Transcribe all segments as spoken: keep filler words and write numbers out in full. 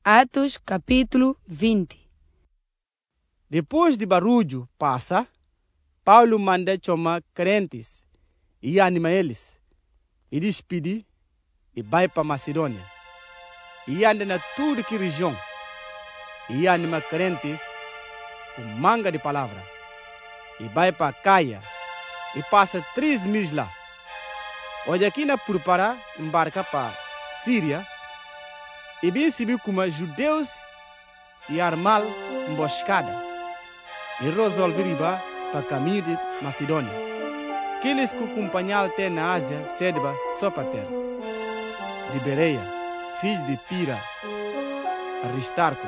Atos capítulo vinte. Depois de barulho passa, Paulo manda chamar crentes e anima eles, e despede e vai para Macedônia. E anda na tudo que região, e anima crentes com manga de palavra, e vai para Caia, e passa três meses lá. Hoje aqui na prepara embarca para Síria, e bem se viu como judeus e armal emboscada, e resolve ir para caminho de Macedônia. Aqueles que acompanharam até na Ásia, Sedba, Sopater, de Bereia, filho de Pira, Aristarco,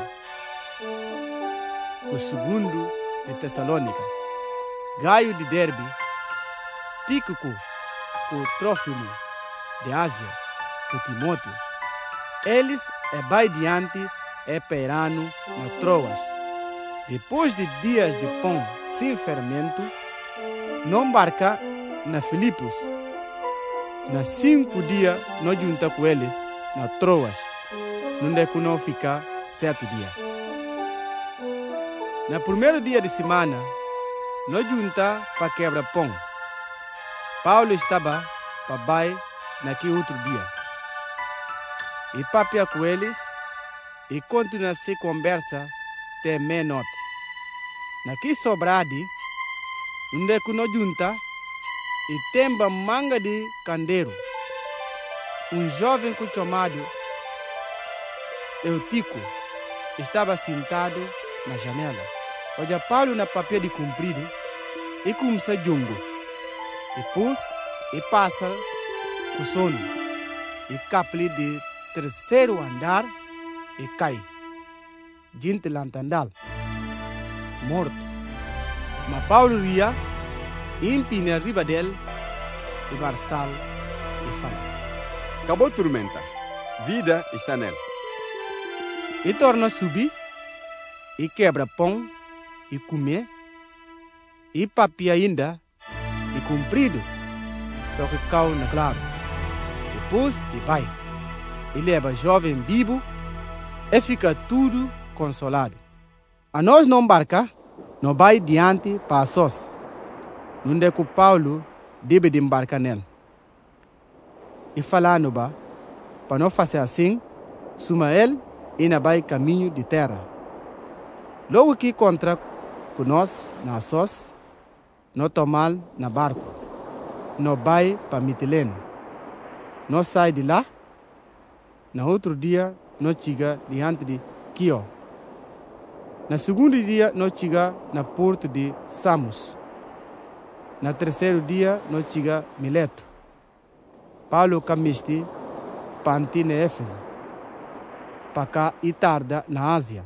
o segundo de Tessalônica, Gaio de Derbe, Tíquico, o Trófimo de Ásia, o Timóteo. Eles é vai diante é perano na Troas. Depois de dias de pão sem fermento, não embarca na Filipos. Na cinco dias, não junta com eles na Troas. Não é que não fica sete dias. Na primeiro dia de semana, não junta para quebra pão. Paulo estava para baixo naquele outro dia. E papia com eles e continua se conversa até meia-noite. Naqui sobrade, onde é que não junta e temba manga de candeiro. Um jovem que chamado Eutico estava sentado na janela. Olha Paulo na papel de comprido e começa jungo. Depois, e passa o sono e caple de terceiro andar e cai. Gente lantandal, morto. Mas Paulo ria, empina riba dele e barsal e fala. Acabou a tormenta, vida está nele. E torna a subir, e quebra pão, e comer, e papia ainda, e comprido, toca cau na claro. Depois, e vai. E leva jovem vivo e fica tudo consolado. A nós não embarca, não vai diante para sós. Não é que Paulo deve de embarcar nele. E falando para não fazer assim, suma ele e não vai caminho de terra. Logo que contra com nós na sós, não tomar na barco, não vai para Mitilene. Não sai de lá. No outro dia, nós chega diante de Quio. No segundo dia, nós chega na porto de Samos. No terceiro dia, nós chega Mileto. Paulo camiste panti na Éfeso. Para cá e tarda na Ásia.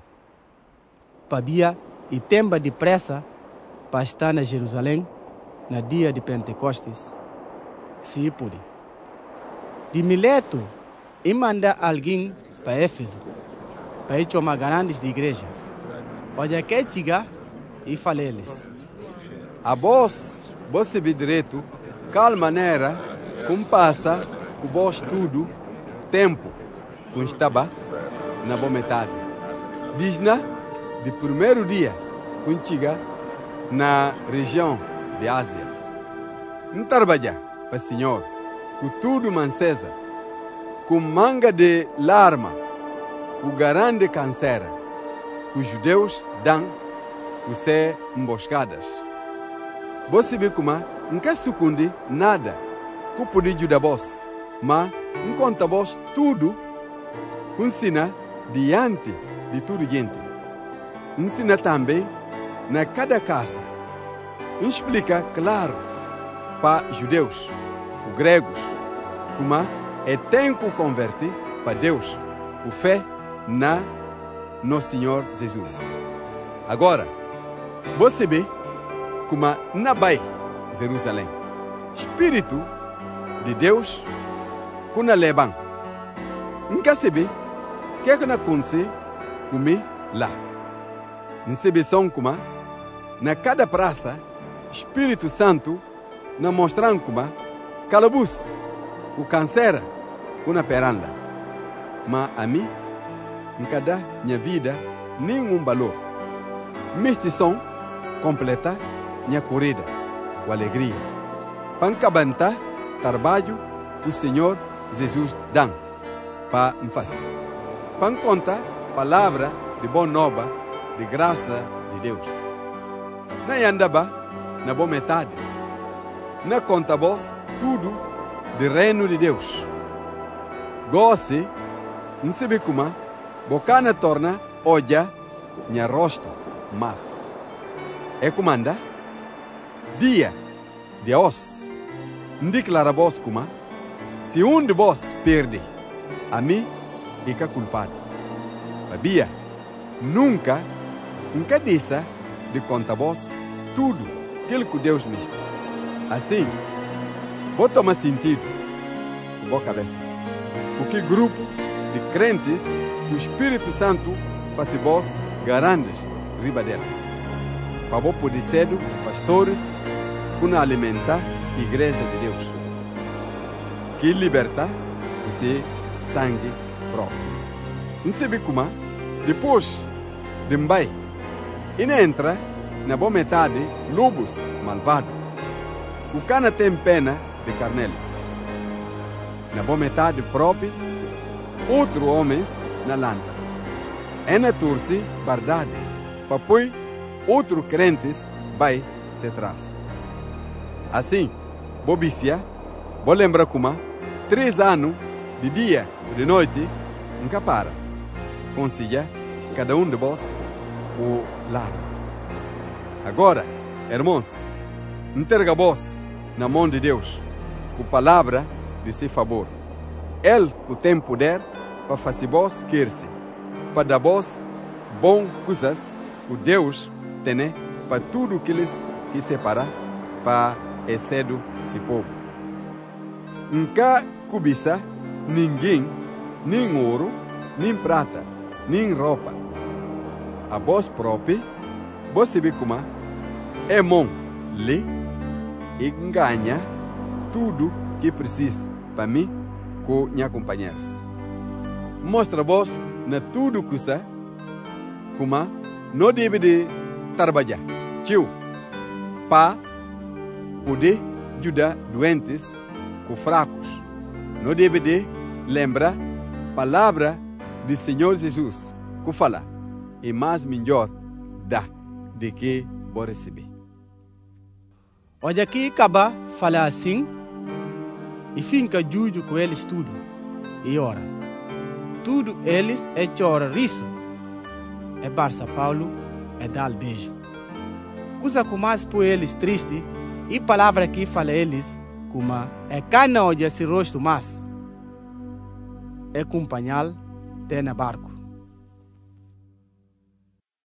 Pabia e temba depressa para estar na Jerusalém no dia de Pentecostes. Se pude. De Mileto, e manda alguém para Éfeso, para ir chamar grandes de igreja. Olha que chega e fala eles. A vós, você vê direito, qual maneira, como passa, com vós tudo, tempo, com estava na boa metade. Diz-na, de primeiro dia, com chega na região de Ásia. Não trabalha para o Senhor, com tudo mancesa, com manga de larma, o grande câncer, que os judeus dão por ser emboscadas. Você vê como não quer sucundir nada que pode ajudar vós, mas enquanto vós tudo, ensina diante de tudo gente. Ensina também na cada casa. Explica claro para judeus, os gregos, como é tempo de converter para Deus, com fé na nosso Senhor Jesus. Agora, você vê como na Bahia, Jerusalém, Espírito de Deus, que na levam. Não quer saber o que é que acontece comigo lá. Não sabe só como na cada praça, Espírito Santo, não mostrando como calabouço, o câncer, uma peranda. Mas a mim, nunca dá minha vida nenhum valor. Mistição completa minha corrida com alegria. Pancabanta trabalho o Senhor Jesus dá para me fazer. Pan conta palavra de boa nova de graça de Deus. Na andaba na boa metade. Na conta vos tudo do reino de Deus. Goce, não sabe como, bocana torna olha minha rosto, mas é comanda dia de os, declara vos como, se um de vós perde, a mim fica culpado. Sabia, nunca, nunca disse de conta vós tudo aquilo que Deus me está. Assim, vou tomar sentido com boa cabeça. O que grupo de crentes que o Espírito Santo faz vós grandes riba dela. Para vós poder ser pastores que não alimentar a igreja de Deus. Que liberta você sangue próprio. Não sabe como? Depois de mbai, e não entra na boa metade lobos malvados. O cana tem pena de carneles. Na boa metade própria, outros homens na landa. É na torce verdade, para pôr outros crentes vai se atrás. Assim, bobicia, vou lembrar como, três anos, de dia e de noite, nunca para. Consiga cada um de vós o lar. Agora, irmãos, entrega vós na mão de Deus, com palavra de seu favor. Ele que tem poder para fazer vós querer-se, para dar vós bom coisas que Deus tem para tudo que eles que separa para excedo esse povo. Nunca cobiça ninguém, nem ouro, nem prata, nem roupa. A vós próprio, vós sabe como é bom ler e ganhar tudo que precisa para mim com meus companheiros. Mostra vós na tudo que você, como não deve de trabalhar, tio, para poder ajudar doentes com fracos. Não deve de lembrar palavra do Senhor Jesus que fala e mais melhor dá de que vou receber. Olha aqui acaba falar assim e fica jujo com eles tudo e ora. Tudo eles é chora riso. É Barça Paulo é dar beijo. Coisa com mais por eles triste e palavra que fala eles como é cana onde esse rosto mais é acompanhar até na barco.